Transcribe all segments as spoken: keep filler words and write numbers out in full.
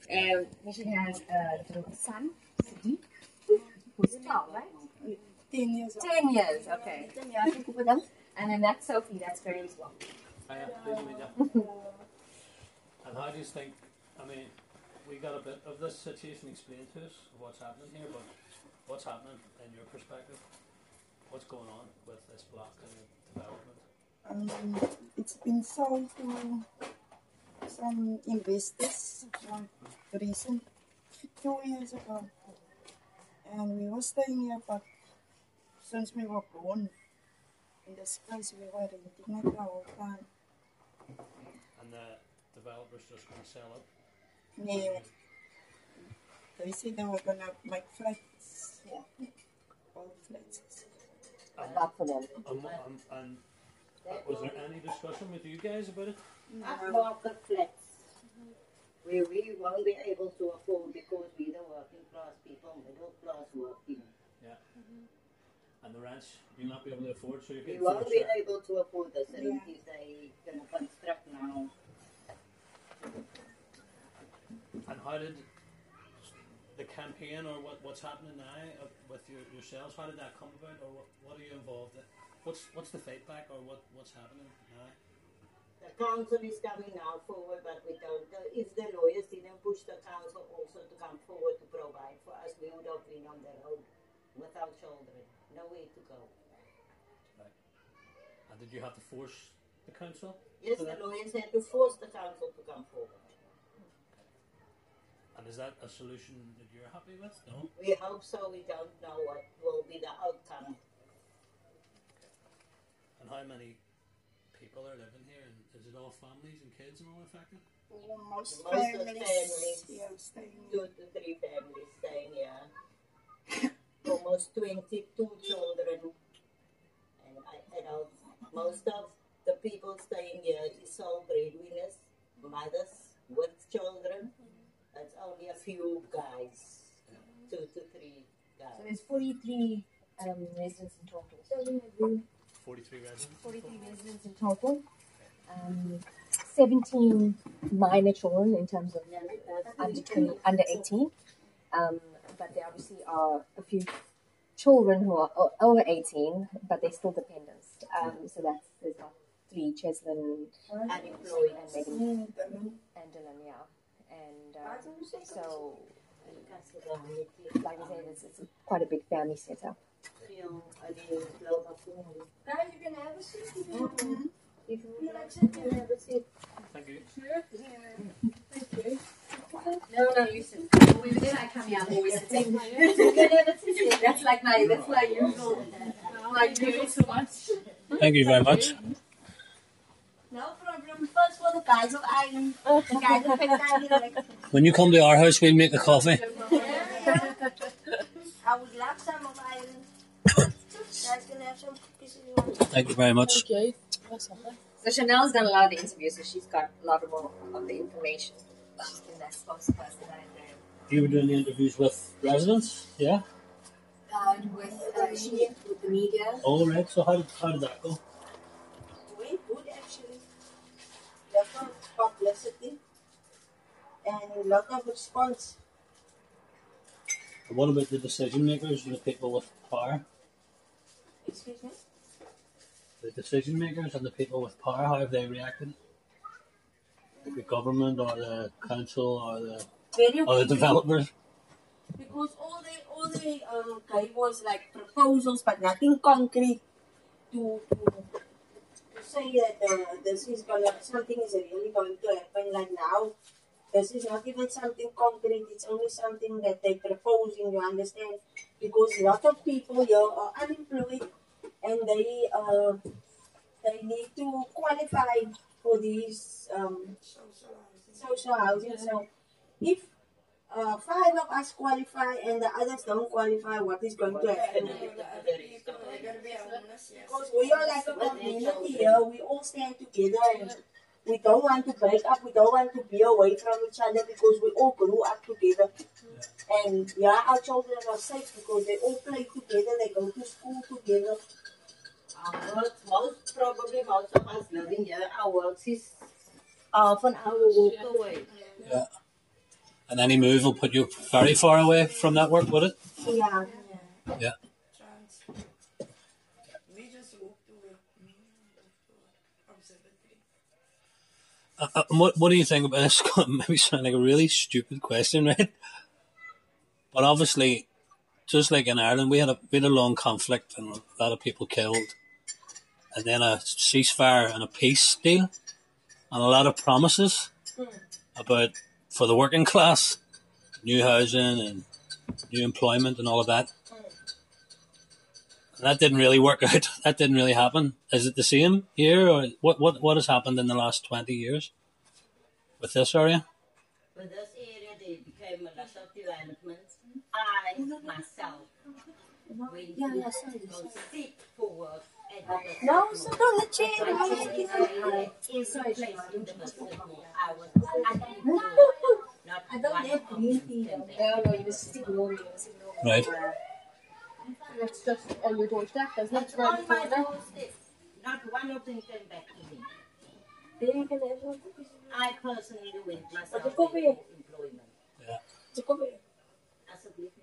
Um, she has a little son, Sadiq, who's twelve, right? Ten years. Ten years, okay. Ten years. And then that's Sophie, that's Grace as well. Hiya, nice to meet you. And how do you think, I mean, we got a bit of this situation explained to us, of what's happening here, but what's happening in your perspective? What's going on with this block and development? Um, it's been sold to some investors um, recent, two years ago. And we were staying here, but since we were born in this place, we were renting it the whole time. And the developers just going to sell it? Yeah. They said they were going to make flats. Yeah. All flats. Um, Not for them. Um, um, and uh, was there any discussion with you guys about it? At market flats, we, we won't be able to afford because we're the working class people, middle class working. Yeah. And the rents, you'll not be able to afford, so you're We getting won't forced be out. able to afford the Yeah. cities they can construct now. And how did the campaign, or what, what's happening now uh, with your, yourselves, how did that come about, or what, what are you involved in? What's what's the feedback, or what, what's happening now? The council is coming now forward, but we don't. Uh, if the lawyers didn't push the council also to come forward to provide for us, we would have been on the road without children, nowhere to go. Right. And did you have to force the council? Yes, for the that? lawyers had to force the council to come forward. And is that a solution that you're happy with? No? We hope so. We don't know what will be the outcome. And how many people are living here? And is it all families and kids and all affected? Most, Most of families, families, yeah, staying two to three families staying here. Almost twenty-two children. And I, you know, most of the people staying here is sole breadwinners, mothers with children. It's only a few guys, two to three So guys. there's forty-three um, residents in total. forty-three residents? forty-three residents in total. Um, seventeen minor children in terms of under twenty, under eighteen. Um, but there obviously are a few children who are o- over eighteen, but they're still dependents. Um, so that's there's about three: Cheslin, Unemployed. and Megan, in them. and Dylan, yeah. And um, so, like I said, it's, it's quite a big family setup. Guys, you can have a seat if you want. Mhm. If you would like to, you can have a seat. Thank you. Sure. Thank you. No, no, you sit. Whenever I come here, I'm always sitting. You can have a seat. That's like my, that's my usual. Thank you so much. Thank you very much. No problem. First for the guys of Ireland. The guys of Ireland. When you come to our house, we'll make a coffee. I would love some of Ireland. Guys can have some cookies if you want. Thank you very much. Okay. So Chanel's done a lot of the interviews, so she's got a lot more of the information. She's been that spokesperson that I know. You were doing the interviews with residents, yeah? Uh, with uh, she with the media. All right. So how did how did that go? Went good actually. Lot of publicity and a lot of response. And what about the decision makers and the people with power? Excuse me? The decision makers and the people with power, how have they reacted? Like the government or the council or the Very or the quickly. developers? Because all they all they um gave was like proposals but nothing concrete to to, to say that uh, this is gonna something is really going to happen like now. This is not even something concrete, it's only something that they're proposing, you understand? Because a lot of people here are unemployed and they uh they need to qualify for these um social housing. So if uh, five of us qualify and the others don't qualify, what is going to happen? Because we are like a community here, we all stand together and we don't want to break up, we don't want to be away from each other because we all grew up together. And yeah, our children are safe because they all play together, they go to school together. Most, most probably most of us living here, our work is half an hour walk away. Yeah. And any move will put you very far away from that work, would it? Yeah. Yeah. Trans. We just walked to work. Me and observatory. Uh, uh, what, what do you think about this? Maybe sound like a really stupid question, right? But obviously, just like in Ireland, we had a we had a long conflict and a lot of people killed, and then a ceasefire and a peace deal, and a lot of promises about for the working class, new housing and new employment and all of that. And that didn't really work out. That didn't really happen. Is it the same here, or what? What what has happened in the last twenty years with this area? With this area, there became a lot of developments. I myself went Yeah, yeah, to sorry, go sorry. seek for work at the No, so don't let It's change. a place in the Muslim I was unemployed. Not I don't one have of green them tea, came though. back. No, no, you just ignore me. You just ignore me. Right. That's just on your doorstep. There's not It's right on my corner. doorstep. Not one of them came back to me. They ain't gonna have one. I personally went myself But you go into there. employment. So come here. As a Vietnamese.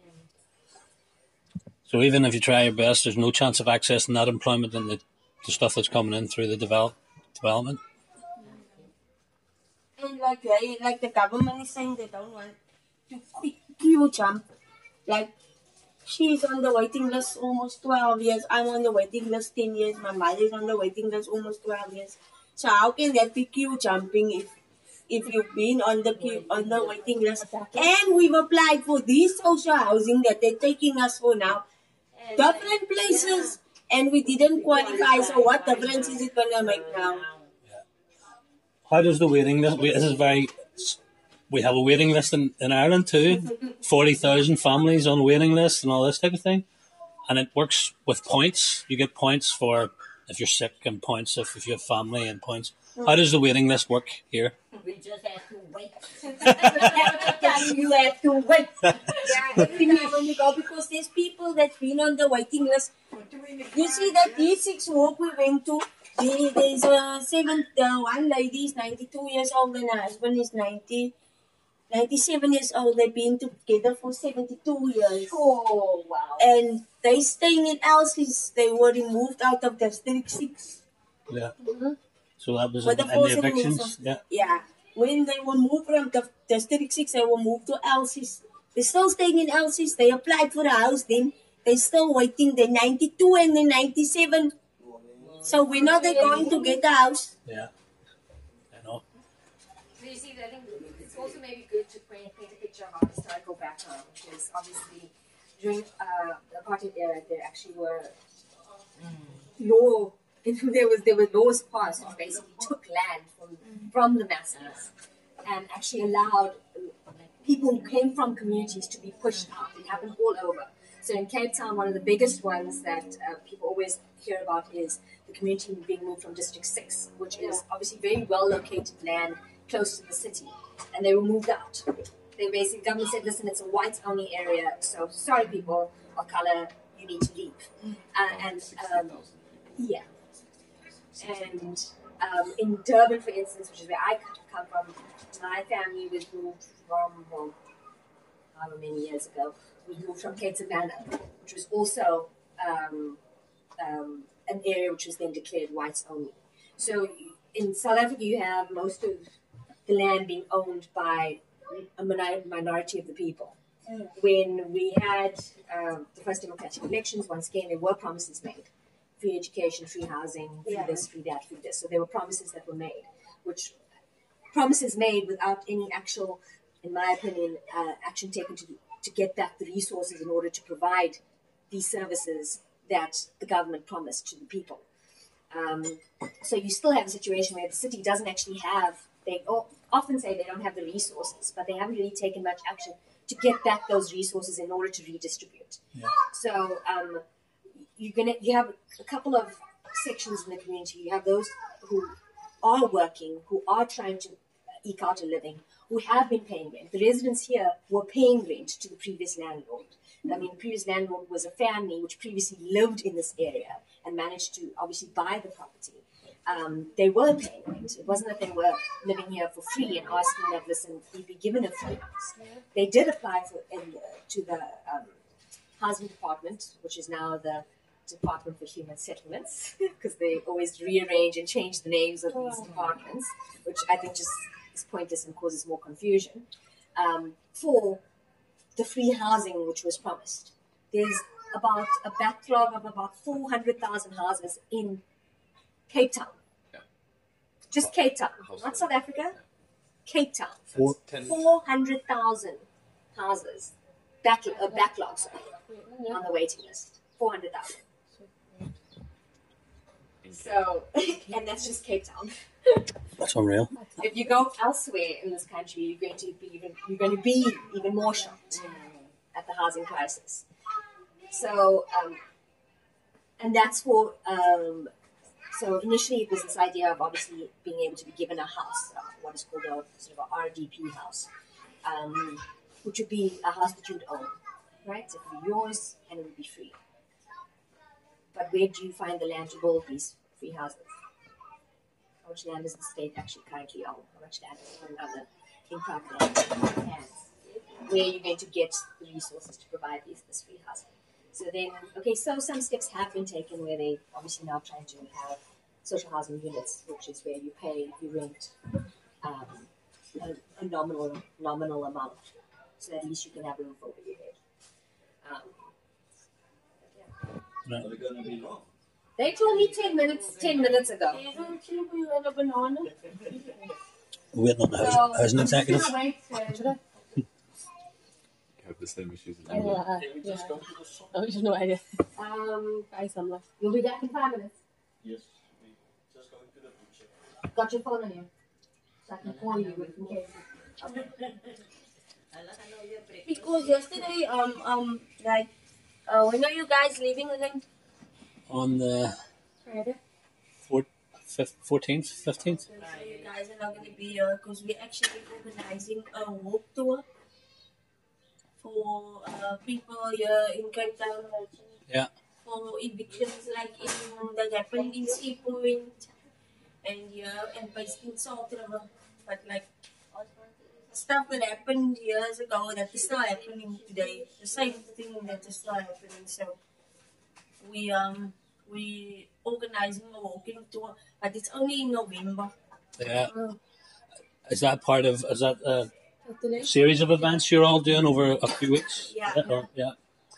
So even if you try your best, there's no chance of accessing that employment and the, the stuff that's coming in through the develop, development. And like, right, like the government is saying they don't want to quick queue jump. Like, she's on the waiting list almost twelve years. I'm on the waiting list ten years. My mother's on the waiting list almost twelve years. So how can that be queue jumping if if you've been on the queue on the waiting list? And we've applied for these social housing that they're taking us for now. And Different places, and we didn't qualify. So what difference is it gonna make now? How does the waiting list? This is very. We have a waiting list in, in Ireland too. Forty thousand families on a waiting list and all this type of thing, and it works with points. You get points for if you're sick and points if, if you have family and points. How does the waiting list work here? we just have to wait. You have to wait. Yeah, every time when you go, because there's people that's been on the waiting list. You see that D six walk we went to, there, there's a seven, uh, one lady is ninety-two years old and her husband is ninety, ninety-seven years old. They've been together for seventy-two years. Oh, wow. And they staying in Elsie's. They were removed out of District six. Yeah. So that was But in, the in the forcing evictions. moves of- Yeah. Yeah. When they were moved from the District six, they were moved to Elsie's. They're still staying in Elsie's. They applied for a house then. They're still waiting. They're ninety-two and they're ninety-seven. So when are they going to get a house? Yeah. I know. So you see, I think it's also maybe good to paint, paint a picture of our historical background, which is obviously during uh, the apartheid era, there actually were law. There was there were laws passed which basically took land from from the masses and actually allowed uh, people who came from communities to be pushed out. It happened all over. So in Cape Town, one of the biggest ones that uh, people always hear about is the community being moved from District six, which is obviously very well located land close to the city, and they were moved out. They basically, government said, listen, it's a whites only area, so sorry people of color, you need to leave. Uh, and um, yeah. And um, in Durban, for instance, which is where I come from, my family was moved from, well, however many years ago, we moved from Cape Savannah, which was also um, um, an area which was then declared whites only. So in South Africa, you have most of the land being owned by a minor- minority of the people. When we had um, the first democratic elections, once again, there were promises made. Free education, free housing, free Yeah. this, free that, free this. So there were promises that were made, which promises made without any actual, in my opinion, uh, action taken to to get back the resources in order to provide these services that the government promised to the people. Um, so you still have a situation where the city doesn't actually have, they o- often say they don't have the resources, but they haven't really taken much action to get back those resources in order to redistribute. Yeah. So um, you're gonna you have a couple of sections in the community. You have those who are working, who are trying to eke out a living, who have been paying rent. The residents here were paying rent to the previous landlord. I mean, the previous landlord was a family which previously lived in this area and managed to obviously buy the property. um, they were paying rent. It wasn't that they were living here for free and asking that, listen, you'd be given a free house. They did apply for in, uh, to the um, housing department, which is now the Department for Human Settlements, because they always rearrange and change the names of these departments, which I think just is pointless and causes more confusion, um, for the free housing which was promised. There's about a backlog of about four hundred thousand houses in Cape Town. Yeah. Just Cape Town, Household. not South Africa. Cape Town. Four, ten, four hundred thousand houses back, uh, backlogs on the waiting list. four hundred thousand. So, and that's just Cape Town. That's unreal. If you go elsewhere in this country, you're going to be even you're going to be even more shocked at the housing crisis. So, um, and that's for um, so initially it was this idea of obviously being able to be given a house, uh, what is called a sort of a R D P house, um, which would be a house that you'd own, right? It would be yours and it would be free. But where do you find the land to build these free houses? How much land does the state actually currently own? How much land is owned under in private hands? Where are you going to get the resources to provide these this free housing? So then, okay, so some steps have been taken where they obviously now trying to have social housing units, which is where you pay, you rent um, a, a nominal nominal amount, so at least you can have a roof over your head. Um, Are they going to be long? They told me ten minutes, ten minutes ago. a banana. Waiting on the house, housing executive. Have the same issues as Oh, you. uh, Can we yeah. just go to the song? Oh, you have no idea. Um, Buy some left. you'll be back in five minutes. Yes. We just going to the butcher. Got your phone on you, so I can call you with in case. Because yesterday, um, um, like, uh, when are you guys leaving again? On the Friday. four, fifth, fourteenth, fifteenth. So you guys are not going to be here because we're actually organizing a walk tour for uh, people here in Cape Town. Yeah. For evictions like in that happened in Sea Point and here and based in Salt River. But like stuff that happened years ago that is still happening today. The same thing that is still happening. So we um we organizing a walking tour, but it's only in November. Yeah. Is that part of? Is that a series of events you're all doing over a few weeks? Yeah. Yeah. or- yeah.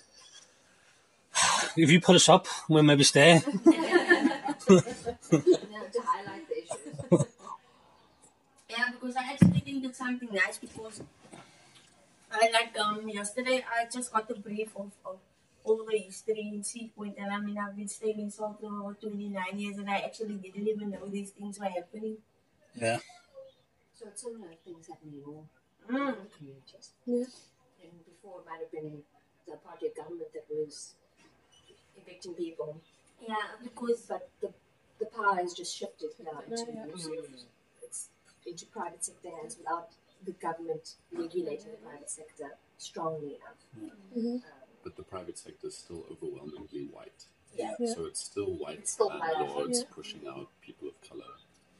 If you put us up, we'll maybe stay. Yeah, to highlight the issues. Yeah, because I actually think it's something nice because I like um yesterday I just got a brief of, of all the history in Sea Point, and I mean I've been staying in Salt River for twenty-nine years and I actually didn't even know these things were happening. Yeah. So it's similar things happening in all Mm. communities. Yeah. And before it might have been the party government that was evicting people, Yeah, because but the the power has just shifted now into Yeah. it's into private sector hands without the government regulating the private sector strongly enough. Mm-hmm. Um, But the private sector is still overwhelmingly white. Yeah. Yeah. So it's still white It's still white, landlords yeah. pushing out people of color.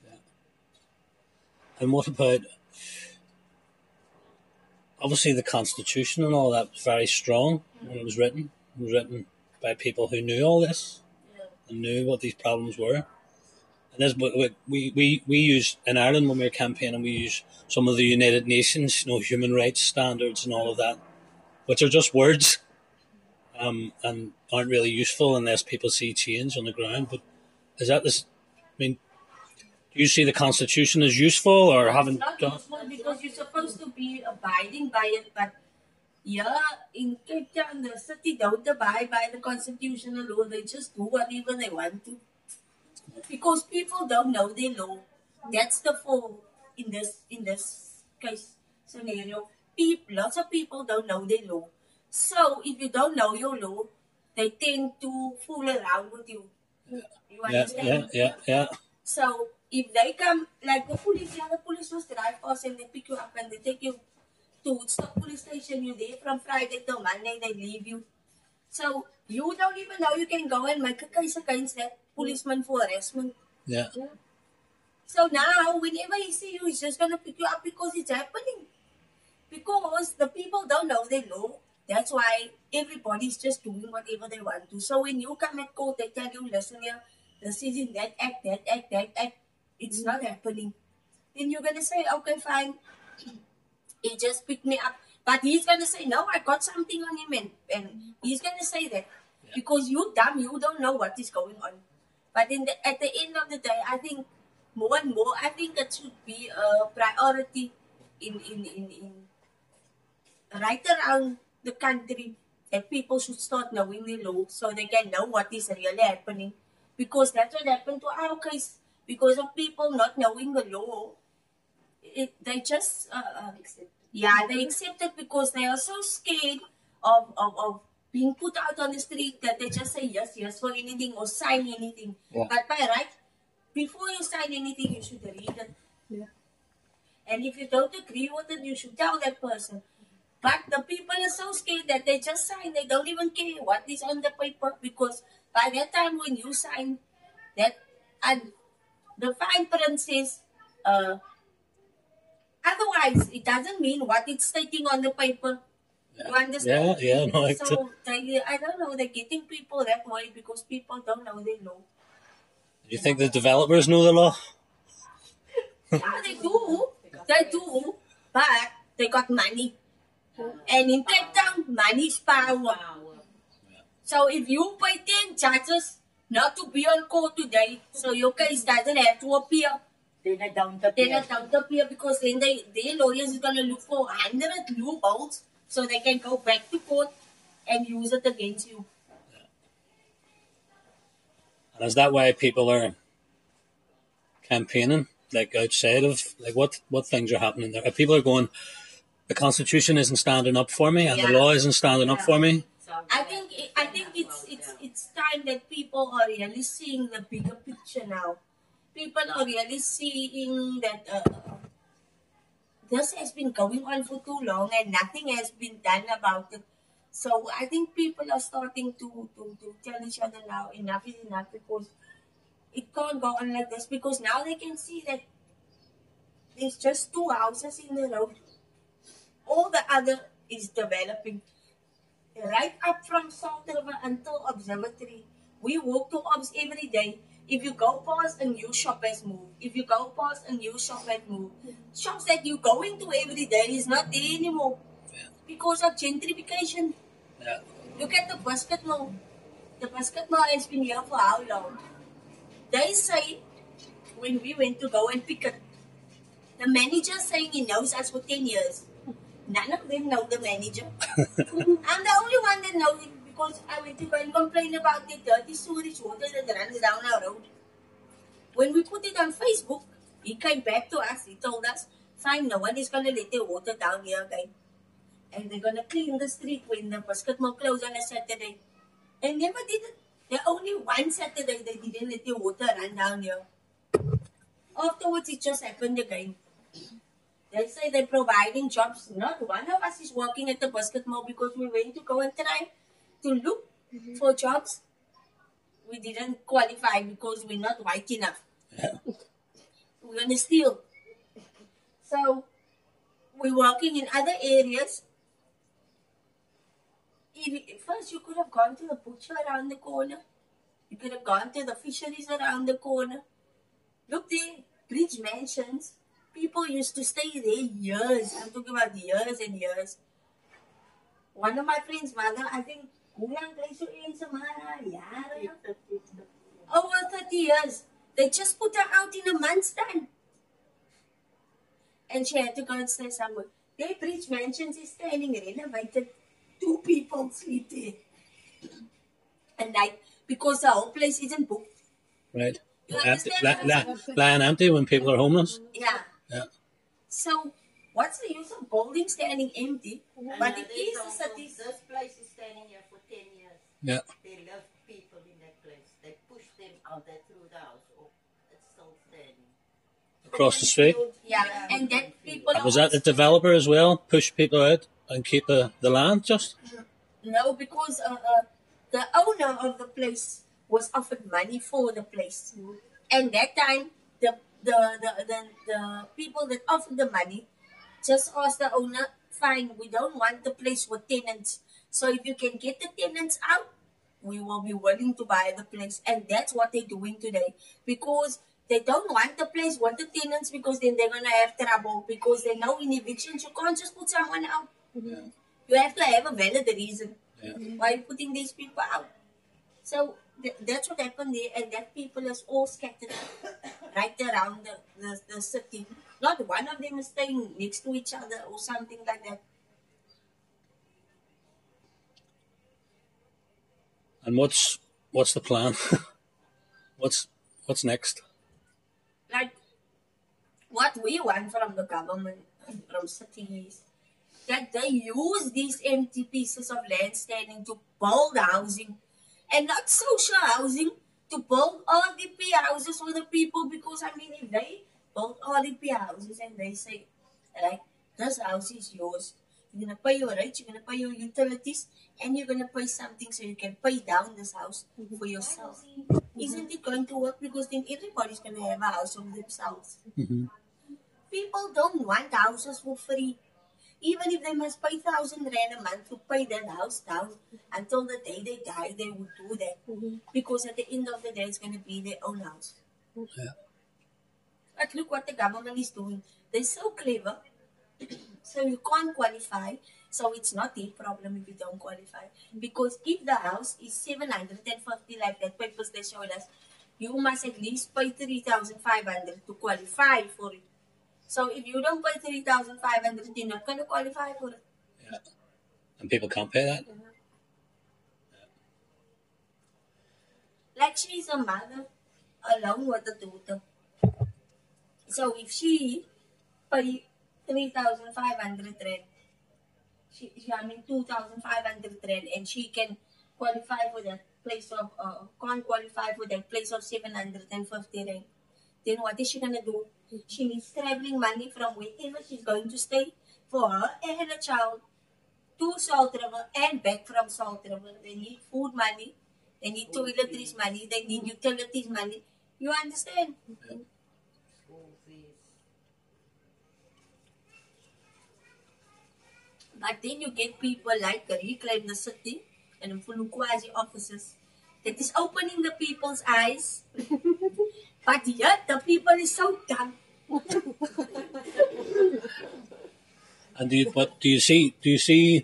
And what about? Obviously, the Constitution and all that was very strong when it was written. It was written by people who knew all this yeah, and knew what these problems were. And this, we, we, we, we use, in Ireland when we were campaigning, we use some of the United Nations, you know, human rights standards and all of that, which are just words um, and aren't really useful unless people see change on the ground. But is that this, I mean, do you see the Constitution as useful or it's haven't not done? useful because you're supposed to be abiding by it, but yeah, in Cape Town, the city don't abide by the constitutional law. They just do whatever they want to. Because people don't know their law. That's the fault in this in this case scenario. People, lots of people don't know their law. So if you don't know your law, they tend to fool around with you. You Yeah, understand? yeah, yeah, yeah. So if they come, like the police, yeah, the police just drive past and they pick you up and they take you to Woodstock police station. You're there from Friday till Monday, they leave you. So you don't even know you can go and make a case against that policeman for harassment. Yeah. So now, whenever he see you, he's just gonna pick you up because it's happening. Because the people don't know their law. That's why everybody's just doing whatever they want to. So when you come at court, they tell you, listen here, this is in that act, that act, that act. It's not happening. Then you're gonna say, okay, fine. He just picked me up. But he's gonna say, no, I got something on him, and, and he's gonna say that. Yeah. Because you dumb, you don't know what is going on. But in the, at the end of the day, I think more and more, I think it should be a priority in, in, in, in right around the country, that people should start knowing the law so they can know what is really happening. Because that's what happened to our case. Because of people not knowing the law, it, they just, uh, uh, yeah, they accept it because they are so scared of, of, of being put out on the street that they just say yes, yes for anything or sign anything. Yeah. But by right, before you sign anything, you should read it. Yeah. And if you don't agree with it, you should tell that person. But the people are so scared that they just sign. They don't even care what is on the paper, because by that time when you sign that, and the fine print says, uh, otherwise it doesn't mean what it's stating on the paper. Yeah. You understand? Yeah, yeah, no, I So they, I don't know, they're getting people that way because people don't know their law. Do you think the developers know the law? Yeah, they do. They do. But they got money. And in Cape Town, money is power. So if you pay ten judges not to be on court today, so your case doesn't have to appear, Then I don't then appear. it don't appear, because then they, their lawyers is going to look for one hundred loopholes so they can go back to court and use it against you. And is that why people are campaigning, like outside of, like what, what things are happening there? People are going, the Constitution isn't standing up for me, and Yeah. the law isn't standing up Yeah. for me. I think I think it's it's it's time that people are really seeing the bigger picture now. People are really seeing that uh, this has been going on for too long and nothing has been done about it. So I think people are starting to, to, to tell each other now, enough is enough, because it can't go on like this, because now they can see that there's just two houses in the road. All the other is developing. Right up from Salt River until Observatory, we walk to Obs every day. If you go past, a new shop has moved. If you go past, a new shop has moved. Shops that you're going to every day is not there anymore because of gentrification. Yeah. Look at the Biscuit Mall. The Biscuit Mall has been here for how long? They say, when we went to go and pick it, the manager saying he knows us for ten years. None of them know the manager. I'm the only one that knows him, because I went to go and complain about the dirty sewage water that runs down our road. When we put it on Facebook, he came back to us. He told us, fine, no one is going to let the water down here again. And they're going to clean the street when the Biscuit Mall closed on a Saturday. They never did it. There only one Saturday they didn't let the water run down here. Afterwards, it just happened again. They say they're providing jobs. Not one of us is working at the Biscuit Mall because we went to go and try to look mm-hmm. for jobs. We didn't qualify because we're not white enough. Yeah. We're going to steal. So we're working in other areas. If, first, you could have gone to the butcher around the corner. You could have gone to the fisheries around the corner. Look there, Bridge Mansions. People used to stay there years. I'm talking about years and years. One of my friends' mother, I think, over thirty years. They just put her out in a month's time. And she had to go and stay somewhere. Their Bridge Mansions is standing renovated. Two people sleep there. And like, because the whole place isn't booked. Right. You Empty, understand? li- li- lying empty when people are homeless. Yeah. Yeah. So, what's the use of building standing empty? But it Another is a example, city. This place is standing here for ten years. Yeah. They left people in that place. They pushed them out. They threw the house off. It's still standing. Across the street. Yeah, and then people. And was that the developer as well? Push people out and keep the, the land just? No, because uh, uh, the owner of the place was offered money for the place. And that time, the the, the, the, the people that offered the money just asked the owner, fine, we don't want the place with tenants. So if you can get the tenants out, we will be willing to buy the place. And that's what they're doing today. Because they don't want the place with the tenants, because then they're going to have trouble. Because they know in evictions, you can't just put someone out. Yeah. You have to have a valid reason Yeah. why you're putting these people out. So th- that's what happened there, and that people is all scattered right around the, the, the city. Not one of them is staying next to each other or something like that. And what's what's the plan? what's what's next? Like what we want from the government, from cities, that they use these empty pieces of land standing to build housing, and not social housing, to build R D P houses for the people. Because I mean, if they build R D P houses and they say, right, this house is yours, you're gonna pay your rent, you're gonna pay your utilities, and you're gonna pay something so you can pay down this house for yourself. Isn't it going to work? Because then everybody's gonna have a house of themselves. Mm-hmm. People don't want houses for free. Even if they must pay thousand rand a month to pay that house down until the day they die, they would do that. Mhm. Because at the end of the day, it's going to be their own house. Yeah. But look what the government is doing. They're so clever. So you can't qualify. So it's not their problem if you don't qualify. Because if the house is seven hundred fifty, like that papers they showed us, you must at least pay three thousand five hundred to qualify for it. So if you don't pay three thousand five hundred, you're not going to qualify for it. Yeah. And people can't pay that. Like she's a mother alone with a daughter. So if she pay three thousand five hundred rand, she, she I mean two thousand five hundred rand, and she can qualify for that place of, uh, can't qualify for that place of seven hundred fifty rand. Then what is she going to do? She needs traveling money from wherever she's going to stay for her and a child to Salt River and back from Salt River. They need food money, they need toiletries money, they need utilities money. You understand? Yeah. But then you get people like Reclaim the City and Mfulukwazi officers that is opening the people's eyes. But yet the people is so dumb. And do you, but do you see do you see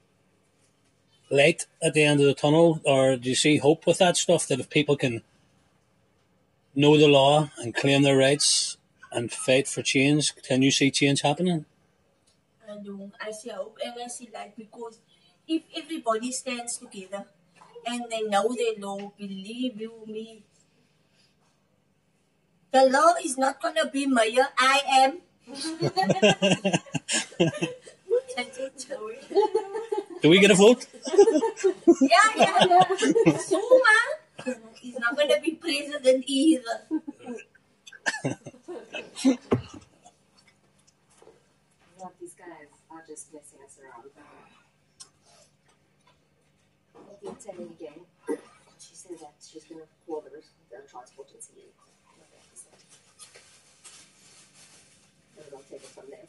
light at the end of the tunnel, or do you see hope with that stuff, that if people can know the law and claim their rights and fight for change, can you see change happening? I do. I see hope and I see light, because if everybody stands together and they know their law, believe you me, the law is not going to be mayor. I am. Do we get a vote? Yeah, yeah. Zuma is not going to be president either. What these guys are just messing us around. I keep telling again. She said that she's going to call the, the transport and see what they have to say. And I'll take it from there.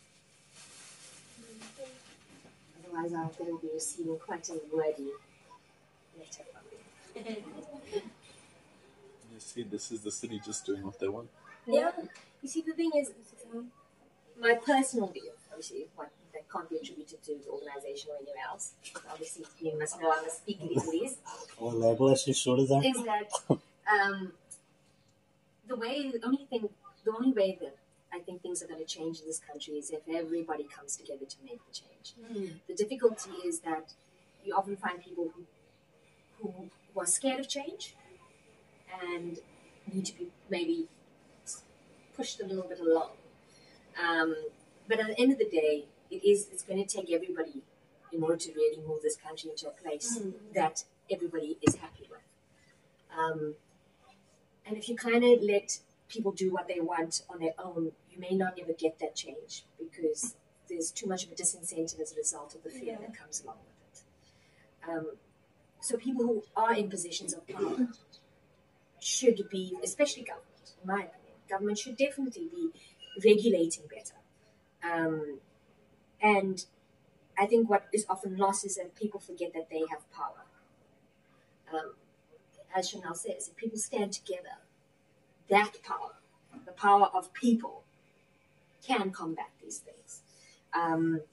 Otherwise, I'm going to be receiving quite a wordy letter from me. You see, this is the city just doing what they want. Yeah. You see, the thing is, my personal view, obviously, what that can't be attributed to the organization or anywhere else. Obviously, you must know I must speak legally. Or label us sort of that. Is that um, the way? The only thing, the only way that I think things are going to change in this country is if everybody comes together to make the change. Mm. The difficulty is that you often find people who who, who are scared of change and need to be maybe pushed a little bit along. Um, but at the end of the day, it is it's going to take everybody in order to really move this country into a place Mm. that everybody is happy with. Um, and if you kind of let people do what they want on their own, you may not ever get that change, because there's too much of a disincentive as a result of the fear that comes along with it. Um, so people who are in positions of power should be, especially government, in my opinion, government should definitely be regulating better. Um, and I think what is often lost is that people forget that they have power. Um, as Chanel says, if people stand together, that power, the power of people, can combat these things. Um,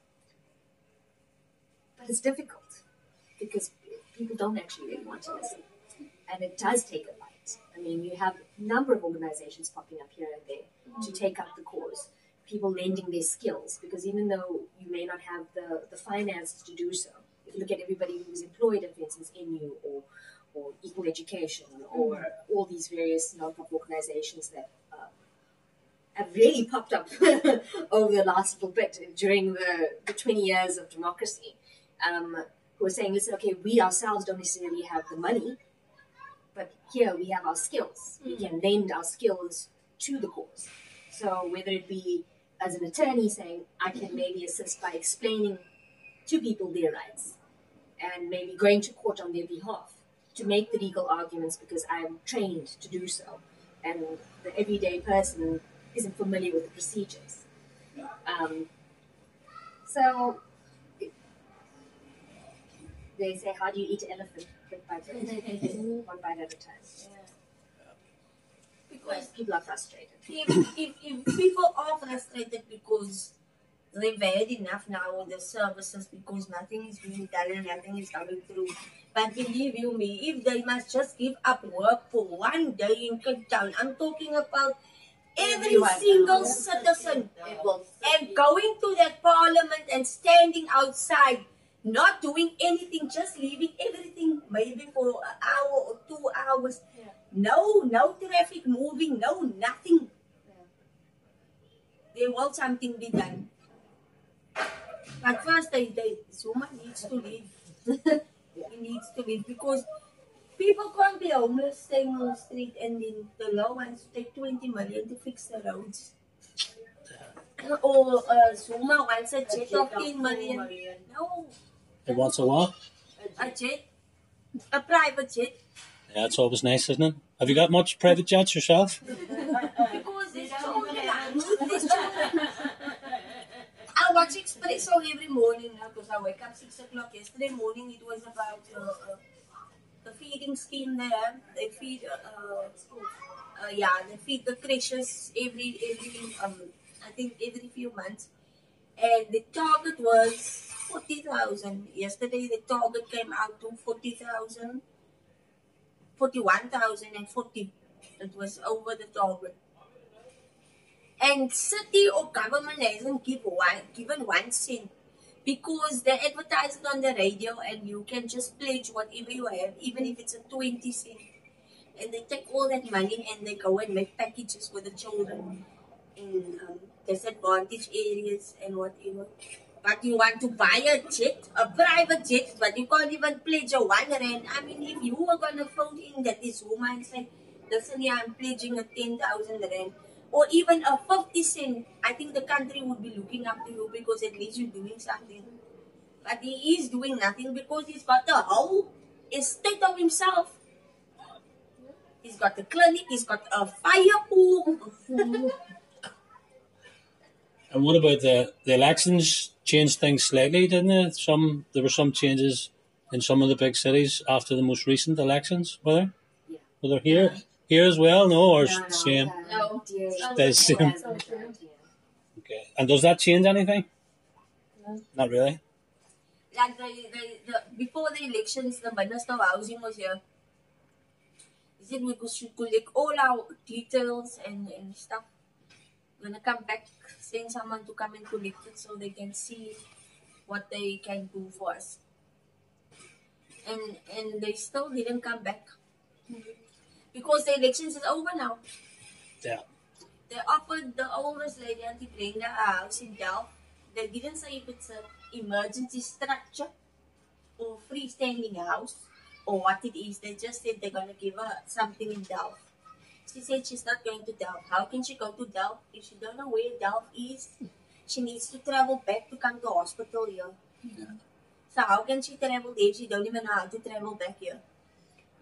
but it's difficult because people don't actually really want to listen. And it does take a light. I mean, you have a number of organizations popping up here and there to take up the cause. People lending their skills, because even though you may not have the, the finances to do so, if you look at everybody who's employed at, for instance, N U or, or Equal Education or mm-hmm. all these various non-profit organizations that uh, have really popped up over the last little bit during the, the twenty years of democracy, um, who are saying, listen, okay, we ourselves don't necessarily have the money, but here we have our skills. Mm-hmm. We can lend our skills to the cause. So whether it be as an attorney saying, I can maybe assist by explaining to people their rights and maybe going to court on their behalf to make the legal arguments because I'm trained to do so. And the everyday person isn't familiar with the procedures. Um, so they say, how do you eat an elephant? Bit by bit, one bite at a time. Yeah. Because people are frustrated. If, if, if people are frustrated because they've had enough now of the services because nothing is being done and nothing is coming through. But believe you me, if they must just give up work for one day in Cape Town, I'm talking about every Everyone. single citizen and going to that parliament and standing outside, not doing anything, just leaving everything maybe for an hour or two hours. Yeah. No, no traffic moving, no nothing. They want something be done. But first, they, they, Zuma needs to leave. He needs to leave because people can't be homeless staying on the street and then the law wants to take twenty million to fix the roads. Or uh, Zuma wants a jet of ten million. No. It wants a what? A jet. A private jet. Yeah, it's always nice, isn't it? Have you got much private jets yourself? Because there's children. There's children. I watch Expresso every morning now because I wake up six o'clock. Yesterday morning it was about uh, uh, the feeding scheme there. They feed, uh, uh, yeah, they feed the creches every, every um, I think every few months. And the target was forty thousand. Yesterday the target came out to forty thousand, forty-one thousand and forty. It was over the target. And city or government hasn't give one, given one cent because they advertise it on the radio and you can just pledge whatever you have, even if it's a twenty cent. And they take all that money and they go and make packages for the children in um, disadvantaged areas and whatever. But you want to buy a jet, a private jet, but you can't even pledge a one rand. I mean, if you were going to phone in that this woman and say, listen here, I'm pledging a ten thousand rand. Or even a fifty cent, I think the country would be looking up to you because at least you're doing something. But he is doing nothing because he's got the whole estate of himself. He's got a clinic, he's got a fire pool. And what about the, the elections? Changed things slightly, didn't it? Some There were some changes in some of the big cities after the most recent elections, were there? Yeah. Were there here? Yeah. Here as well, no, or no, no, same? No, Stays same. Okay, and does that change anything? No. Not really. Like the, the, the before the elections, the Minister of Housing was here. He said we should collect all our details and, and stuff. We're gonna come back, send someone to come and collect it so they can see what they can do for us. And and they still didn't come back. Because the elections is over now. Yeah. They offered the oldest lady, Auntie Brenda, a house in Delft. They didn't say if it's an emergency structure or freestanding house or what it is. They just said they're going to give her something in Delft. She said she's not going to Delft. How can she go to Delft if she don't know where Delft is? She needs to travel back to come to hospital here. Yeah. So how can she travel there if she don't even know how to travel back here?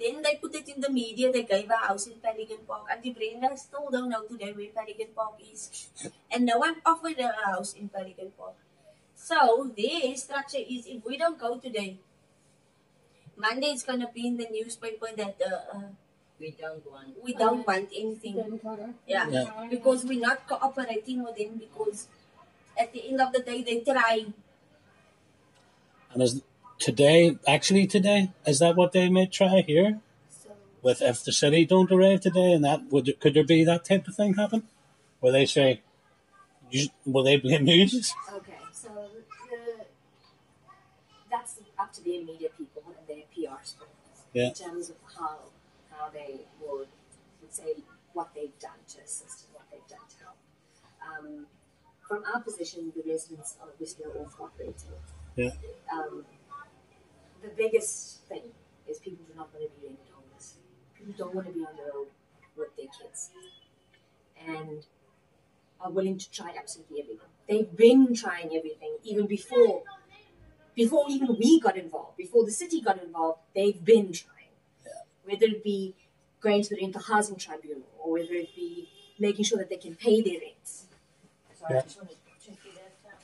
Then they put it in the media, they gave a house in Pelican Park. Auntie Brenda still don't know today where Pelican Park is. And no one offered her a house in Pelican Park. So their structure is, if we don't go today, Monday it's going to be in the newspaper that uh, uh, We don't want. we don't want anything. Yeah. Yeah. Because we're not cooperating with them, because at the end of the day, they're trying. And is today, actually today, is that what they may try here? So, With if the city don't arrive today, and that would could there be that type of thing happen, where they say, you, will they blame you? Okay, so the, that's up to their media people and their P R script Yeah. in terms of how how they would, would say what they've done to assist and what they've done to help. Um, from our position, the residents obviously are all cooperating. Yeah. Um, the biggest thing is people do not want to be rented homeless. People don't want to be on the road with their kids, and are willing to try absolutely everything. They've been trying everything even before, before even we got involved, before the city got involved. They've been trying, Yeah. whether it be going to the rental housing tribunal or whether it be making sure that they can pay their rents. Sorry, Yeah. I just want to check you that down.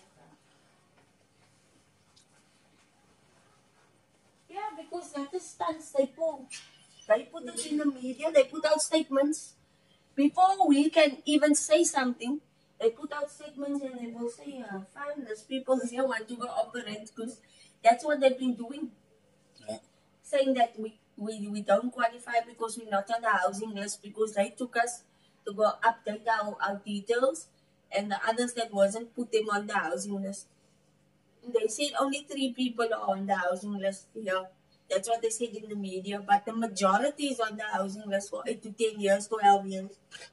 yeah, because that is stunts they pull. They put it in the media, they put out statements. Before we can even say something, they put out statements and they will say, uh, fine, these people here want to go operate, because that's what they've been doing. Yeah. Saying that we, we, we don't qualify because we're not on the housing list, because they took us to go update our, our details, and the others that wasn't put them on the housing list. They said only three people are on the housing list here. That's what they said in the media, but the majority is on the housing list for eight to ten years, twelve years.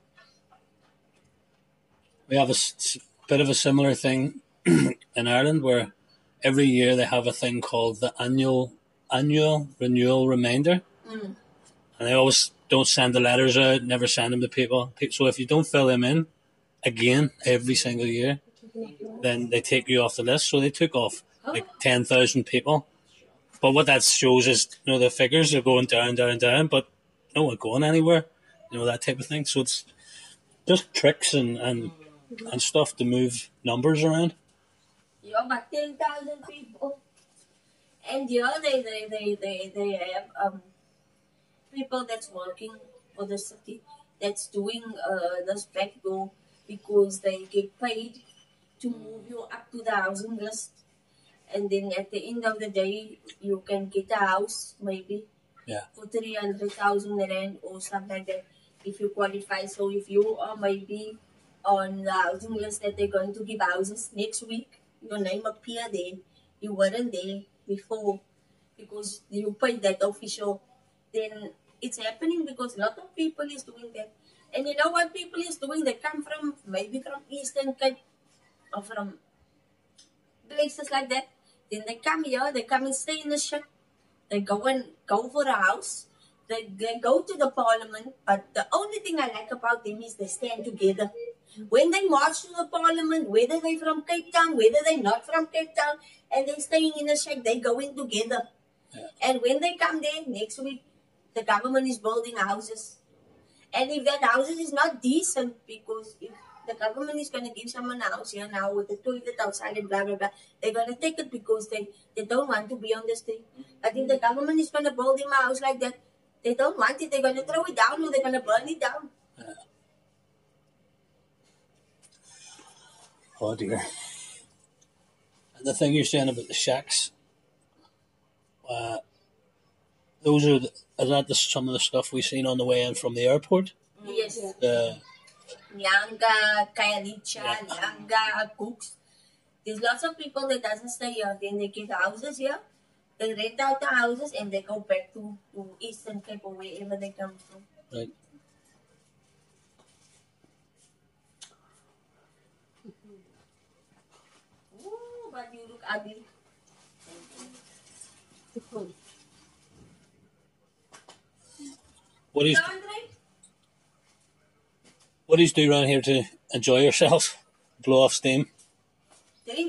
We have a s- bit of a similar thing in Ireland, where every year they have a thing called the annual annual renewal reminder, Mm. and they always don't send the letters out, never send them to people. Pe- So if you don't fill them in again every single year, then they take you off the list. So they took off like ten thousand people. But what that shows is, you know, the figures are going down, down, down, but no one going anywhere. You know, that type of thing. So it's just tricks and, and, and stuff to move numbers around. Yeah, but ten thousand people. And yeah, they, they, they, they, they have um, people that's working for the city, that's doing uh, this backdoor, because they get paid to move you up to the housing list. And then at the end of the day, you can get a house, maybe, Yeah. for three hundred thousand rand or something like that, if you qualify. So if you are maybe on the housing list that they're going to give houses next week, your name appear there. You weren't there before because you paid that official. Then it's happening because a lot of people is doing that. And you know what people is doing? They come from, maybe from Eastern Cape or from places like that. Then they come here, they come and stay in the ship. They go and go for a house. They, they go to the parliament, but the only thing I like about them is they stand together. When they march to the parliament, whether they're from Cape Town, whether they're not from Cape Town, and they're staying in a shack, they go in together. Yeah. And when they come there next week, the government is building houses. And if that houses is not decent, because if the government is going to give someone a house here now with a toilet outside and blah, blah, blah, they're going to take it because they, they don't want to be on the street. But if the government is going to build them a house like that, they don't want it, they're going to throw it down or they're going to burn it down. Oh dear. And the thing you're saying about the shacks, uh, those are the, is that the, some of the stuff we've seen on the way in from the airport? Yes. The Nyanga, Kayalicha, Yeah. Nyanga, Cooks. There's lots of people that doesn't stay here. Then they get houses here. They rent out the houses and they go back to, to Eastern Cape or wherever they come from. right. Ooh, but you look ugly. What do you Andre? what do you do around here to enjoy yourself, blow off steam? Drink.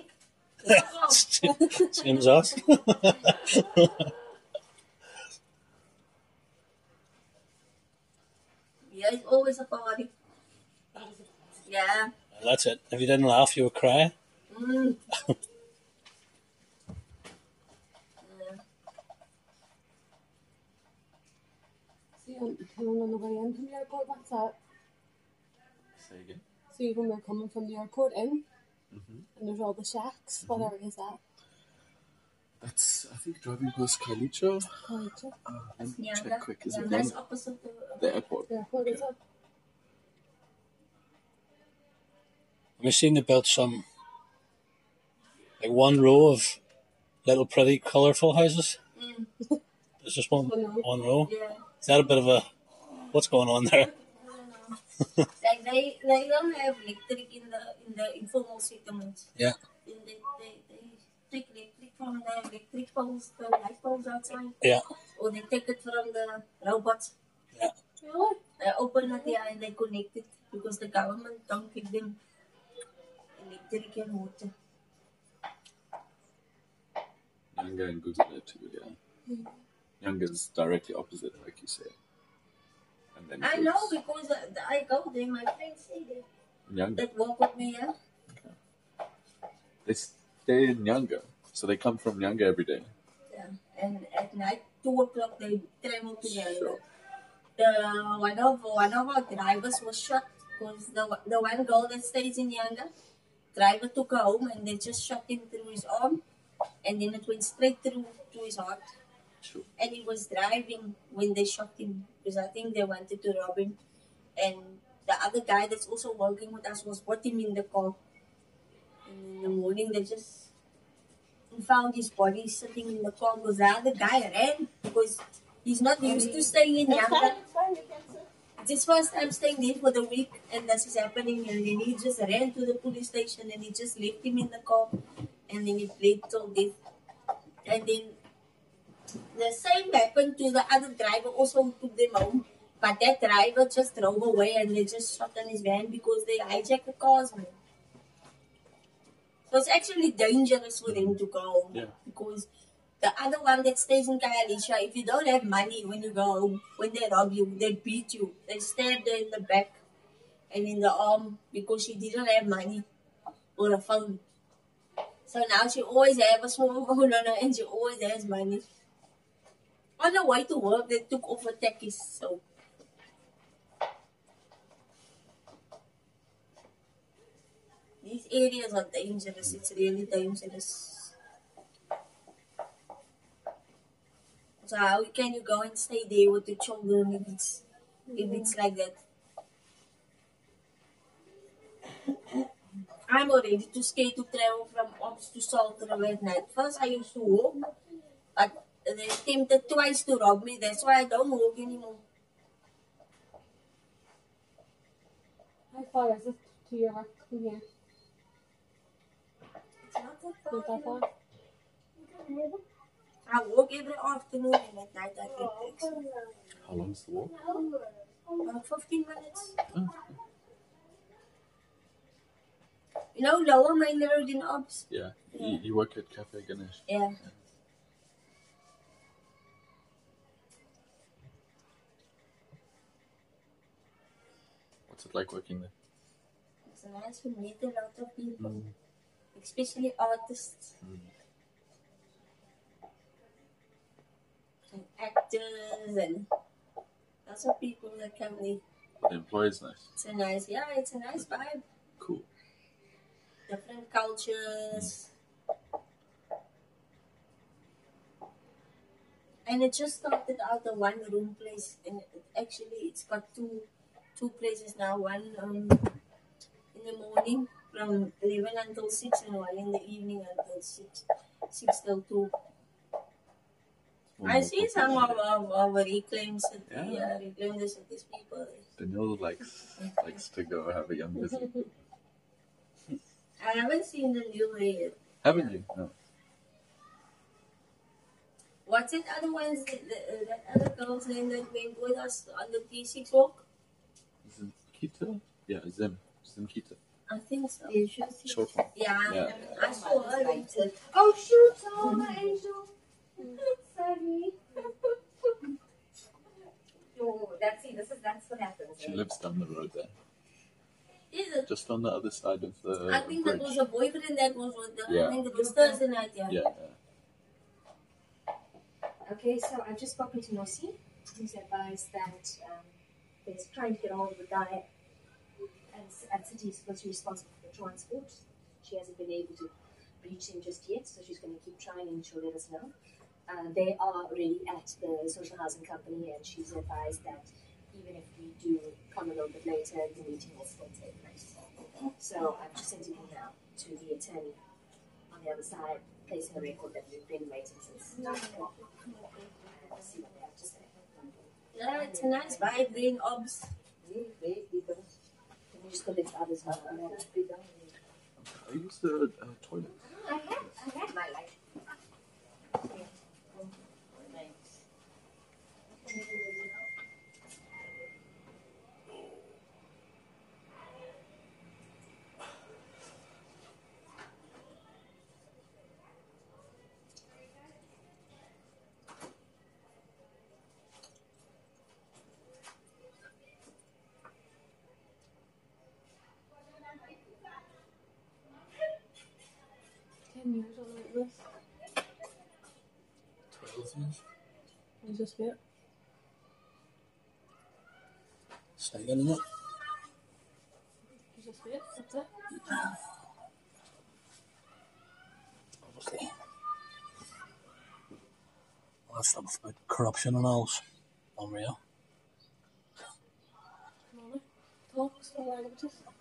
Same as us. There's always a party. Yeah. That's it. If you didn't laugh, you would cry. Mm. Yeah. See, I'm coming on the way in from the airport. What's that? Say again. See, when we're coming from the airport in, Mm-hmm. and there's all the shacks. Mhm. What area is that? That's, I think, driving past Kalicho. Kalicho. Uh, let me Yeah, check that, quick. Is yeah, it that's one? opposite the, The airport. The airport is up. We've seen they built some, like one row of little pretty colourful houses. Mm. It's just one, One row. one row. Yeah. Is that a bit of a, what's going on there? Like they, they don't have electric in the in the informal settlements. Yeah. They, they, they, they take electric from the electric poles, the light poles outside. Yeah. Or they take it from the robots. Yeah. Really? They open it there and they connect it because the government don't give them electric and water. Nyanga and Guzman too, yeah. Nyanga's directly opposite, like you say. And then I goes- know because uh, I go there, my friends stay there. Nyanga. That walk with me, yeah? They stay in Nyanga, so they come from Nyanga every day. Yeah. And at night, two o'clock, they travel to Nyanga. Sure. The one of one of our drivers was shot because the the one girl that stays in Nyanga, driver took her home and they just shot him through his arm, and then it went straight through to his heart. Sure. And he was driving when they shot him because I think they wanted to rob him. And the other guy that's also working with us was with him in the car. And in the morning, they just found his body sitting in the car because the other guy ran because he's not used to staying in Nyanga. It's his first time staying there for the week, and this is happening. And then he just ran to the police station and he just left him in the car, and then he bled till death. And then the same happened to the other driver, also who took them home. But that driver just drove away and they just shot on his van because they hijacked the cars, man. So it's actually dangerous for them to go home. Yeah. Because the other one that stays in Khayelitsha, if you don't have money when you go home, when they rob you, they beat you. They stab her in the back and in the arm because she didn't have money or a phone. So now she always has a small phone on her and she always has money. On the way to work, they took off her tackies, so. These areas are dangerous, it's really dangerous. So how can you go and stay there with the children if it's, if it's like that? I'm already too scared to travel from Ops to Salt River at night. First I used to walk, but they attempted twice to rob me. That's why I don't walk anymore. How far is it to your work from here? It's not that far. Not that you know. far. I walk every afternoon and at night I take taxi. How long's the walk? About fifteen minutes. Oh. You know, Lower Main Road in Ops? Yeah. You, you work at Cafe Ganesh. Yeah. What's it like working there? It's nice to meet a lot of people, Mm. especially artists Mm. and actors and lots of people that come there. The employee's nice. It's a nice, yeah, it's a nice vibe. Cool. Different cultures. And it just started out a one room place, and it, actually it's got two two places now. One um, in the morning from eleven until six, and one in the evening until six six till two. More I more see some popular. of of, of reclaim city, Yeah. yeah, reclaim the city's people. Daniel likes likes to go have a young visit. I haven't seen the new way yet. Haven't you? No. What's it other ones that, that, that other girl's name that went with us on the T six walk? Zimkita? Yeah, Zim. Zimkita. I think so. You should see. Short one. Yeah, Yeah. I saw her. later. Oh shoot, oh my angel. Sorry. So that's see, this is that's what happens. She lives down the road there, Is it? just on the other side of the I think bridge. that was a boyfriend that was with the, Yeah. I think it was Thursday night, yeah. Yeah, yeah. Okay, so I've just spoken to Nossi, who's advised that um, they're trying to get hold of the guy and at City is supposed to be responsible for the transport. She hasn't been able to reach him just yet, so she's going to keep trying and she'll let us know. Uh, they are already at the social housing company and she's advised that even if we do come a little bit later, the meeting will still take place. So I've just sent an email to the attorney on the other side, placing a record that we've been waiting since nine o'clock. See what they have to say. Yeah, it's a nice vibe, green obs. Can you just go let others know? I use the uh, toilet. I had, I had my life. Ten years on this. Twelve years. Is this it? Staggering, isn't it? Is this it? That's it? Obviously. All that stuff about corruption and all's unreal. Come on, talk, some languages.